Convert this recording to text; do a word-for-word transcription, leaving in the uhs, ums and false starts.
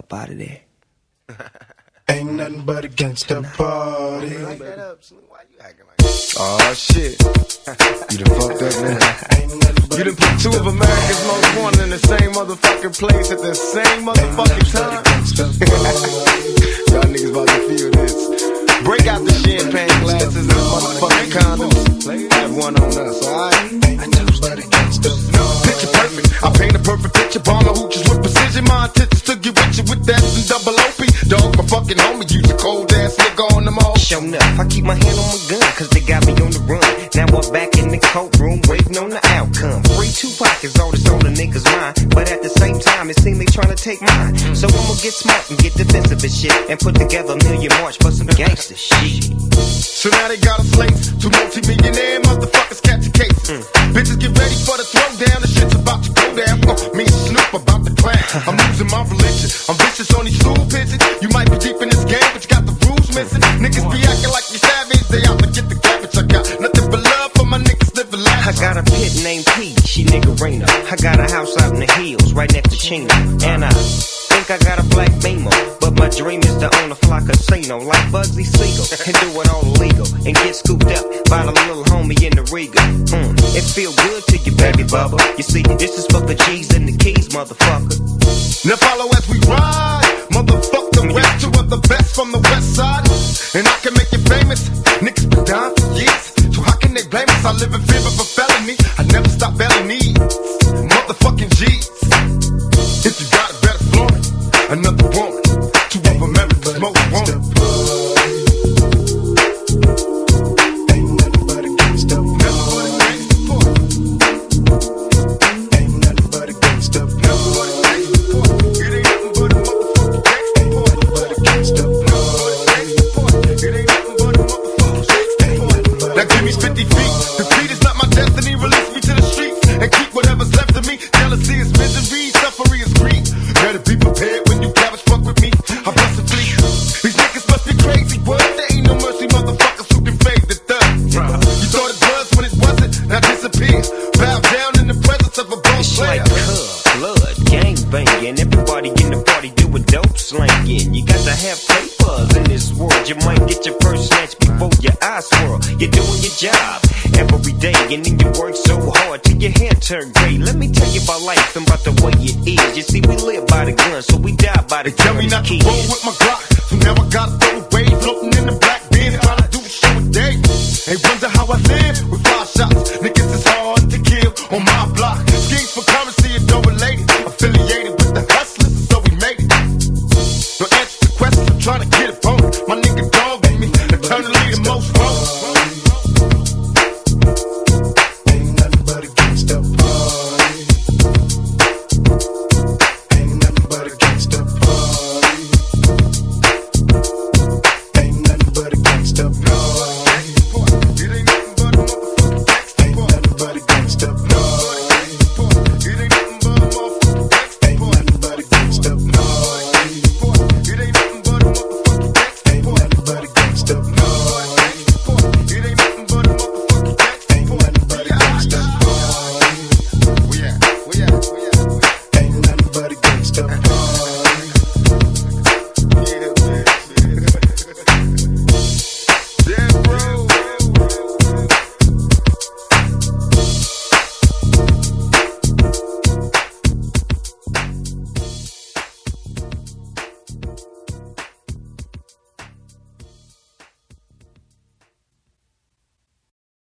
up out of there. Ain't nothing but a gangsta party. Like that up, why you acting like that? Oh shit. You done fucked up, man. You done put two of America's most wanted in the same motherfucking place at the same motherfucking time. Y'all niggas about to feel this. Break out the champagne glasses and motherfucking condoms. Have one on us, alright? Picture perfect. I paint a perfect picture. Bomber hooches with precision. My intentions to get with you with that and double O P. Dog, my fucking homie. Use a cold ass nigga on them all. Show enough. I keep my hand on my gun, cause they got me on the run. Now I'm back in the courtroom, waiting on the outcome. Free two pockets, all this on the niggas' mind. But at the same time, it seems they trying to take mine. So I'ma get smart and get defensive and shit, and put together a million march for some gangster shit. So now they got us laced. Two multi-millionaire motherfuckers catching cases. Mm. Bitches get ready for the throwdown. The shit's about to go down. Uh, me and Snoop about to clown. I'm losing my religion. I'm vicious on these stool pigeons. You might be deep in this game, but you got the rules missing. Niggas be acting like you savage. They out to get the cabbage. I got nothing but love for my niggas living life. I got a pit named P, she niggerina. I got a house out in the hills, right next to Chino. And I think I got a black Beamer, but my dream is to own a fly casino like Bugsy Siegel and do it all illegal and get scooped up by the little homie in the Riga. Mm, it feel good to you, baby bubba. You see, this is for the G's and the keys, motherfucker. Now follow as we ride, motherfuck the rest. Two of the best from the west side, and I can make you famous. Niggas been down for years, so how can they blame us? I live in fear of a felony. I never stop belly needs, motherfucking G's. If you got it, better flaunt it. Another woman, two of America's most wanted. Ain't nothing but a gangsta party. Ain't nothing but a gangsta party. It ain't nothing but a motherfucking gangsta party. It ain't nothing but a motherfucking gangsta party. Now give me fifty feet. Defeat is not my destiny. Release me to the streets and keep whatever's left of me. Jealousy is misery, suffering is greed. Better be prepared when you cabbage fuck with me. I bust a fleet. These niggas must be crazy. What? There ain't no mercy, motherfuckers who can fade the thug. You thought it was when it wasn't. Now disappear. Bow down in the presence of a boss player. It's like cub, blood, gang banging. Everybody in the party doing dope slanging. You got to have papers in this world. You might get your first snatch before your eyes swirl. You're doing your job every day, and then you work so hard till your hair turn gray. Let me tell you about life and about the way it is. You see, we live by the gun, so we die by the gun. Tell me not to roll with my Glock, so now I gotta throw